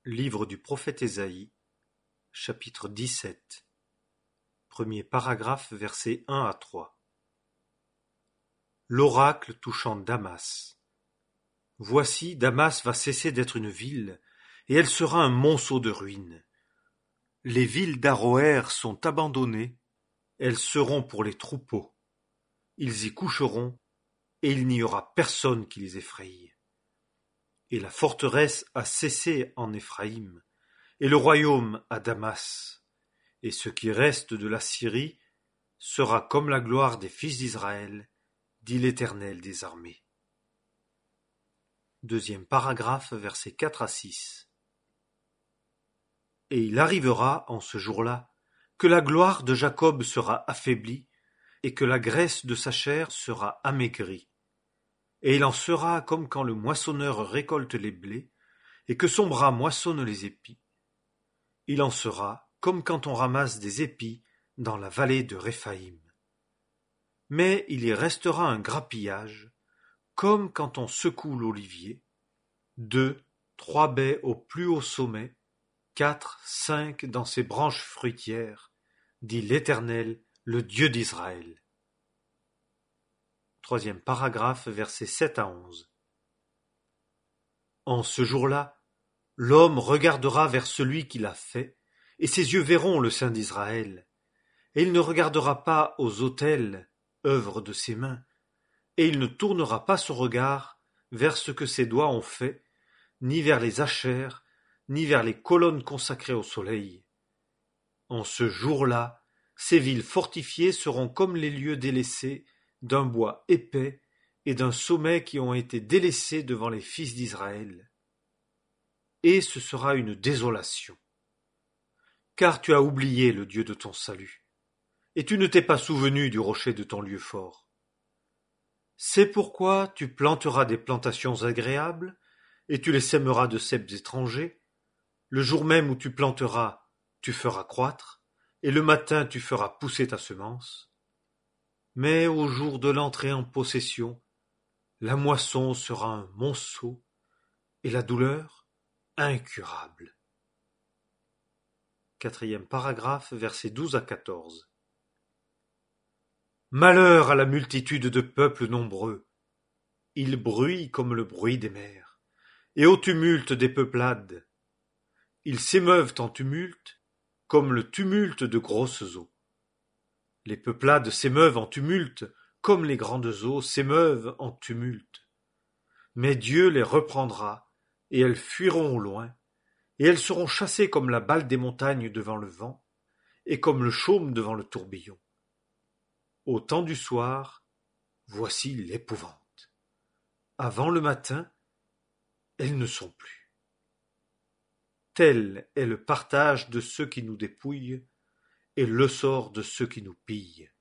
Livre du prophète Ésaïe, chapitre 17, premier paragraphe, versets 1 à 3. L'oracle touchant Damas. Voici, Damas va cesser d'être une ville, et elle sera un monceau de ruines. Les villes d'Aroër sont abandonnées, elles seront pour les troupeaux. Ils y coucheront, et il n'y aura personne qui les effraie. Et la forteresse a cessé en Éphraïm, et le royaume à Damas, et ce qui reste de la Syrie sera comme la gloire des fils d'Israël, dit l'Éternel des armées. Deuxième paragraphe, versets 4 à 6. Et il arrivera en ce jour-là que la gloire de Jacob sera affaiblie, et que la graisse de sa chair sera amaigrie. Et il en sera comme quand le moissonneur récolte les blés, et que son bras moissonne les épis. Il en sera comme quand on ramasse des épis dans la vallée de Réphaïm. Mais il y restera un grappillage, comme quand on secoue l'olivier, 2, 3 baies au plus haut sommet, 4, 5 dans ses branches fruitières, dit l'Éternel, le Dieu d'Israël. Troisième paragraphe, versets 7 à 11. En ce jour-là, l'homme regardera vers celui qui l'a fait, et ses yeux verront le Saint d'Israël. Et il ne regardera pas aux autels, œuvre de ses mains, et il ne tournera pas son regard vers ce que ses doigts ont fait, ni vers les ashères, ni vers les colonnes consacrées au soleil. En ce jour-là, ces villes fortifiées seront comme les lieux délaissés d'un bois épais et d'un sommet qui ont été délaissés devant les fils d'Israël. Et ce sera une désolation. Car tu as oublié le Dieu de ton salut, et tu ne t'es pas souvenu du rocher de ton lieu fort. C'est pourquoi tu planteras des plantations agréables, et tu les sèmeras de ceps étrangers. Le jour même où tu planteras, tu feras croître, et le matin tu feras pousser ta semence. Mais au jour de l'entrée en possession, la moisson sera un monceau, et la douleur incurable. Quatrième paragraphe, versets 12 à 14. Malheur à la multitude de peuples nombreux! Ils bruient comme le bruit des mers, et au tumulte des peuplades. Ils s'émeuvent en tumulte, comme le tumulte de grosses eaux. Les peuplades s'émeuvent en tumulte, comme les grandes eaux s'émeuvent en tumulte. Mais Dieu les reprendra, et elles fuiront au loin, et elles seront chassées comme la balle des montagnes devant le vent, et comme le chaume devant le tourbillon. Au temps du soir, voici l'épouvante. Avant le matin, elles ne sont plus. Tel est le partage de ceux qui nous dépouillent, et le sort de ceux qui nous pillent.